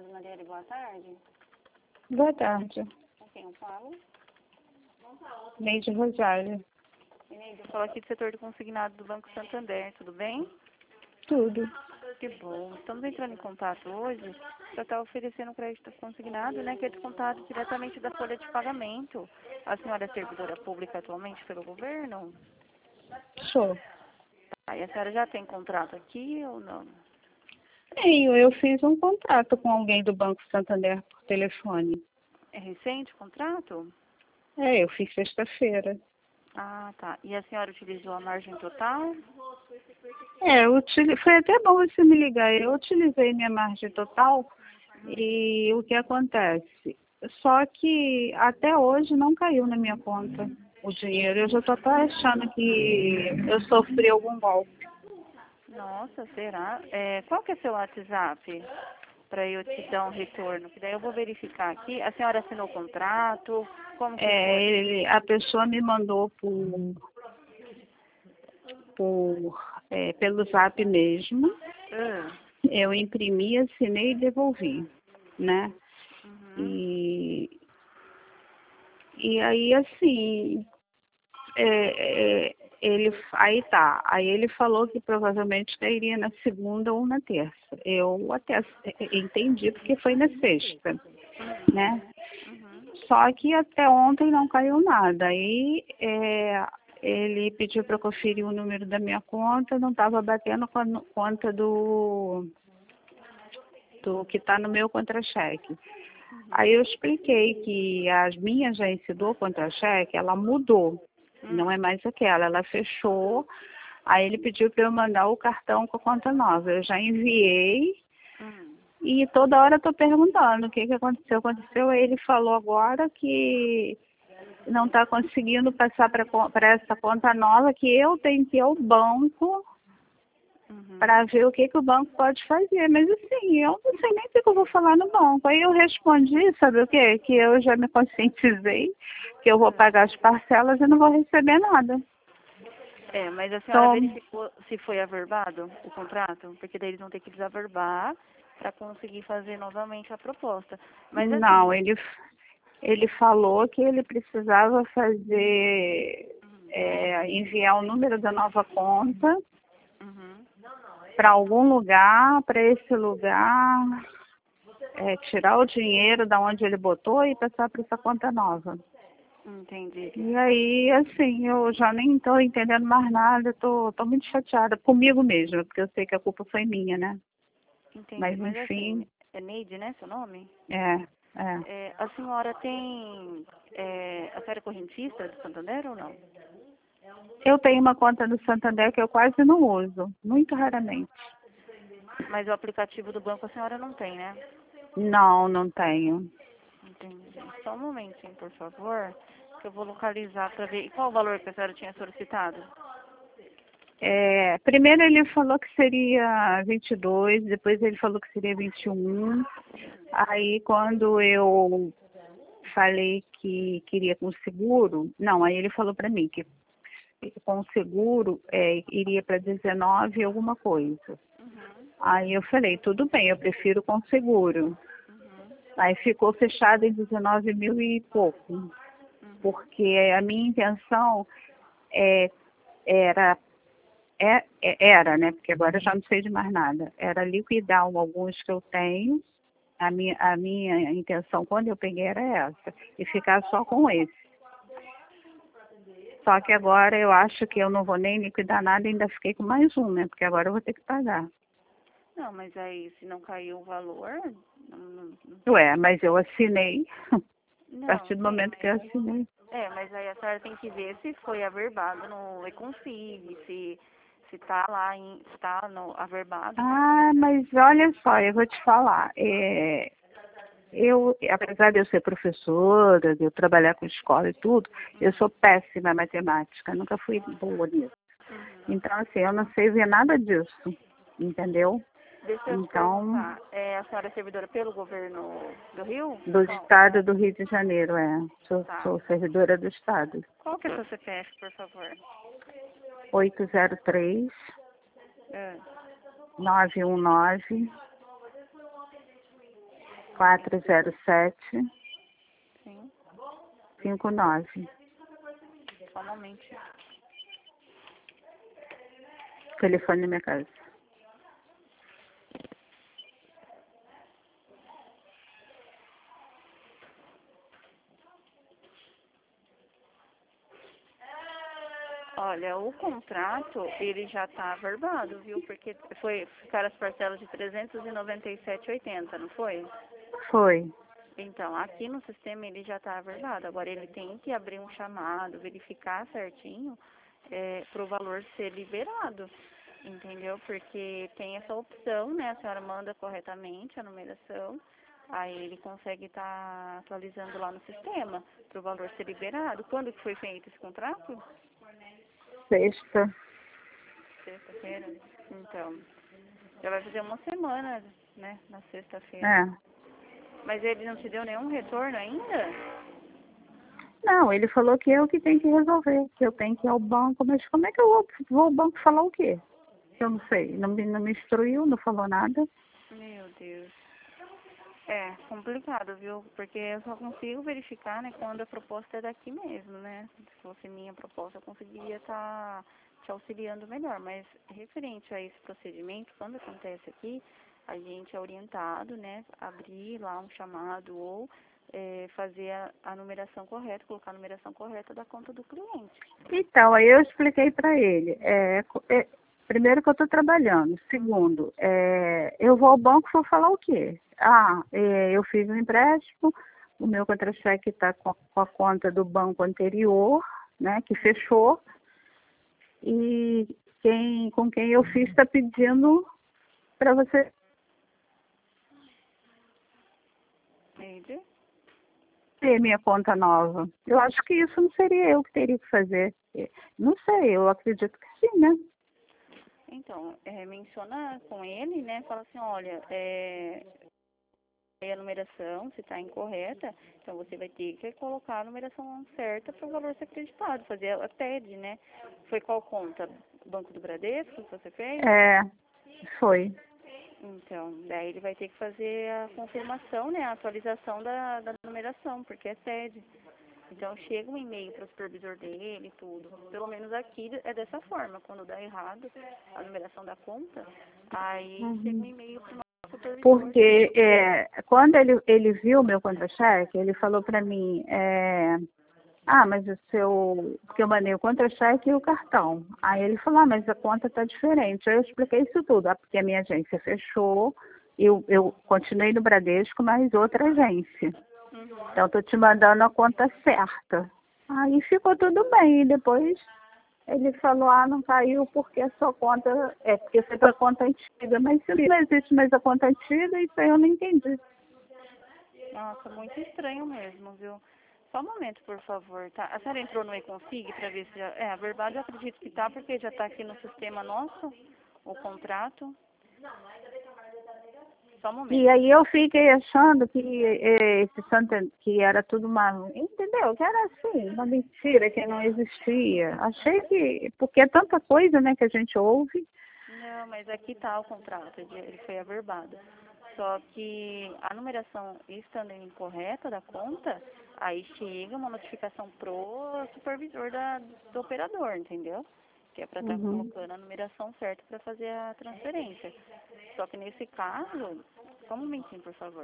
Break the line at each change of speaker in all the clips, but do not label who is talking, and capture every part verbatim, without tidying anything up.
consignado, Marielle, boa tarde.
Boa tarde.
Com quem eu falo?
Neide Rosário.
Neide, eu falo aqui do setor de consignado do Banco Santander, tudo bem?
Tudo.
Que bom. Estamos entrando em contato hoje para estar oferecendo crédito consignado, né, que é descontado diretamente da folha de pagamento. A senhora é servidora pública atualmente pelo governo?
Sou.
Tá, e a senhora já tem contrato aqui ou não?
Tenho, eu fiz um contrato com alguém do Banco Santander por telefone.
É recente o contrato?
É, eu fiz sexta-feira.
Ah, tá. E a senhora utilizou a margem total?
É, eu utili... foi até bom você me ligar. Eu utilizei minha margem total e o que acontece? Só que até hoje não caiu na minha conta o dinheiro. Eu já estou até achando que eu sofri algum golpe.
Nossa, será? É, qual que é seu WhatsApp? Para eu te dar um retorno, que daí eu vou verificar aqui. A senhora assinou o contrato? Como que
É,
foi?
ele, a pessoa me mandou por, por, é, pelo Zap mesmo.
Ah,
Eu imprimi, assinei e devolvi, né?
uhum.
E, e aí, assim, é, é, ele, aí tá. Aí ele falou que provavelmente cairia na segunda ou na terça. Eu até entendi porque foi na sexta, né?
Uhum.
Só que até ontem não caiu nada. Aí é, ele pediu para eu conferir o número da minha conta, não estava batendo com a conta do, do que está no meu contra-cheque. Aí eu expliquei que a minha agência do contra-cheque, ela mudou. Não é mais aquela, ela fechou. Aí ele pediu para eu mandar o cartão com a conta nova. Eu já enviei.
Hum.
E toda hora eu tô perguntando o que que aconteceu. Aconteceu, aí ele falou agora que não está conseguindo passar para essa conta nova, que eu tenho que ir ao banco
Uhum.
para ver o que que o banco pode fazer. Mas assim, eu não sei nem o que que eu vou falar no banco. Aí eu respondi, sabe o quê? Que eu já me conscientizei que eu vou pagar as parcelas e não vou receber nada.
É, mas a senhora
Então,
verificou se foi averbado o contrato? Porque daí eles vão ter que desaverbar para conseguir fazer novamente a proposta. Mas
não,
assim,
ele, ele falou que ele precisava fazer, é, enviar o número da nova conta
uhum.
para algum lugar, para esse lugar, é, tirar o dinheiro da onde ele botou e passar para essa conta nova.
Entendi.
E aí, assim, eu já nem estou entendendo mais nada, estou tô, tô muito chateada comigo mesma, porque eu sei que a culpa foi minha, né?
Entendi.
Mas
Mas assim,
enfim,
é Neide, né, seu nome?
é, é.
É, a senhora tem... É, a senhora é correntista do Santander ou não?
Eu tenho uma conta no Santander que eu quase não uso, muito raramente.
Mas o aplicativo do banco a senhora não tem, né?
Não, não tenho.
Entendi. Só um momentinho, por favor, que eu vou localizar para ver. E qual o valor que a senhora tinha solicitado?
É, primeiro ele falou que seria vinte e dois, depois ele falou que seria vinte e um. Aí quando eu falei que queria com seguro, não, aí ele falou para mim que com seguro é, iria para dezenove alguma coisa. Aí eu falei, tudo bem, eu prefiro com seguro. Aí ficou fechado em dezenove mil e pouco, porque a minha intenção é, era É, é- era, né? Porque agora eu já não sei de mais nada. Era liquidar um- alguns que eu tenho. A minha, a minha intenção quando eu peguei era essa. E ficar só com esse. Só que agora eu acho que eu não vou nem liquidar nada, ainda fiquei com mais um, né? Porque agora eu vou ter que pagar.
Não, mas aí se não caiu o valor, não, não,
Ué, mas eu assinei. A
não,
partir do
sim.
momento que eu assinei.
É, mas aí a senhora tem que ver se foi averbado no Econfig, se se tá lá em, se tá no averbado, né?
Ah, mas olha só, eu vou te falar. É, eu, apesar de eu ser professora, de eu trabalhar com escola e tudo, eu sou péssima em matemática, nunca fui boa nisso. Então, assim, eu não sei ver nada disso, entendeu?
Deixa eu te
Então,
perguntar, é, a senhora é servidora pelo governo do Rio?
do
Qual,
estado do Rio de Janeiro, é. Sou,
tá.
sou servidora do estado.
Qual que é o seu C P F, por favor?
oito zero três,
É.
nove um nove, quatro zero sete,
Sim.
cinco nove.
Só um momento.
Telefone na minha casa.
Olha, o contrato, ele já está averbado, viu? Porque foi, ficaram as parcelas de trezentos e noventa e sete e oitenta, não foi?
Foi.
Então, aqui no sistema ele já está averbado. Agora, ele tem que abrir um chamado, verificar certinho para o valor ser liberado, entendeu? Porque tem essa opção, né? A senhora manda corretamente a numeração, aí ele consegue estar atualizando lá no sistema para o valor ser liberado. Quando que foi feito esse contrato?
Sexta.
Sexta-feira? Então, já vai fazer uma semana, né? Na sexta-feira.
É.
Mas ele não te deu nenhum retorno ainda?
Não, ele falou que eu que tenho que resolver, que eu tenho que ir ao banco, mas como é que eu vou, vou ao banco falar o quê? Eu não sei, não me, não me instruiu, não falou nada.
Meu Deus. É complicado, viu? Porque eu só consigo verificar, né, quando a proposta é daqui mesmo, né? Se fosse minha proposta, eu conseguiria estar te auxiliando melhor. Mas referente a esse procedimento, quando acontece aqui, a gente é orientado, né, a abrir lá um chamado ou é, fazer a, a numeração correta, colocar a numeração correta da conta do cliente.
Então, aí eu expliquei para ele, é, é, primeiro que eu estou trabalhando, segundo, é, eu vou ao banco e vou falar o quê? Ah, é, eu fiz um empréstimo, o meu contra-cheque está com, com a conta do banco anterior, né, que fechou, e quem, com quem eu fiz está pedindo para você
Entende?
ter minha conta nova. Eu acho que isso não seria eu que teria que fazer. Não sei, eu acredito que sim, né?
Então, é, menciona com ele, né? Fala assim, olha, é, a numeração, se está incorreta, então você vai ter que colocar a numeração certa para o valor ser acreditado, fazer a T E D, né? Foi qual conta? Banco do Bradesco que você fez?
É, foi.
Então, daí ele vai ter que fazer a confirmação, né? A atualização da, da numeração, porque é T E D. Então, chega um e-mail para o supervisor dele e tudo. Pelo menos aqui é dessa forma. Quando dá errado a numeração da conta, aí
Uhum.
chega um e-mail para o nosso supervisor.
Porque é, quando ele, ele viu meu contra-cheque, ele falou para mim, é, ah, mas o seu, porque eu mandei o contra-cheque e o cartão. Aí ele falou, ah, mas a conta está diferente. Aí eu expliquei isso tudo, ah, porque a minha agência fechou, eu, eu continuei no Bradesco, mas outra agência. Então, estou te mandando a conta certa. Aí ficou tudo bem. E depois ele falou, ah, não caiu porque a sua conta... É, porque foi para a conta antiga. Mas se não existe mais a conta antiga, isso aí eu não entendi.
Nossa, muito estranho mesmo, viu? Só um momento, por favor, tá? A senhora entrou no eConsig para ver se já... É, a verdade eu acredito que tá, porque já está aqui no sistema nosso, o contrato. Só um momento.
E aí eu fiquei achando que eh, esse Santa, que era tudo uma, entendeu? Que era assim, uma mentira, que não existia. Achei que, porque é tanta coisa, né, que a gente ouve.
Não, mas aqui tá o contrato, ele ele foi averbado. Só que a numeração estando incorreta da conta, aí chega uma notificação pro supervisor da, do operador, entendeu? Que é para estar
Uhum.
colocando a numeração certa para fazer a transferência. Só que nesse caso, só um momentinho, por favor.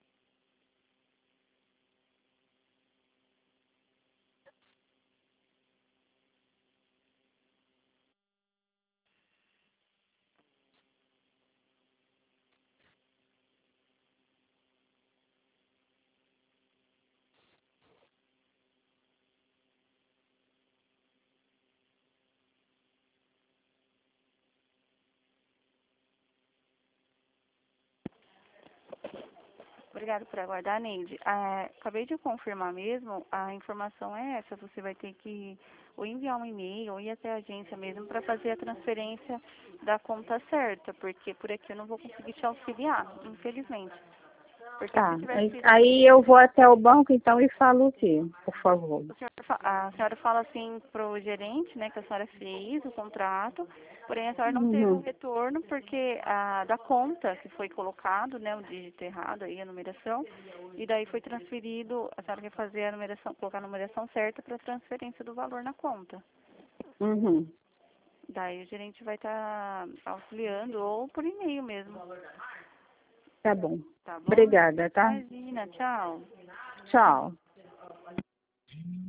Obrigada por aguardar, Neide. Ah, acabei de confirmar mesmo, a informação é essa, você vai ter que ou enviar um e-mail ou ir até a agência mesmo para fazer a transferência da conta certa, porque por aqui eu não vou conseguir te auxiliar, infelizmente. Porque
Tá,
se tivesse
aí
sido
aí eu vou até o banco então e falo o quê, por favor?
O senhor fa- a senhora fala assim pro gerente, né, que a senhora fez o contrato, porém a senhora não teve um
Uhum.
retorno porque a da conta que foi colocado, né, o dígito errado aí, a numeração, e daí foi transferido, a senhora quer fazer a numeração, colocar a numeração certa para transferência do valor na conta.
Uhum.
Daí o gerente vai estar auxiliando ou por e-mail mesmo,
Tá bom.
tá bom?
Obrigada, tá?
Imagina, tchau.
Tchau.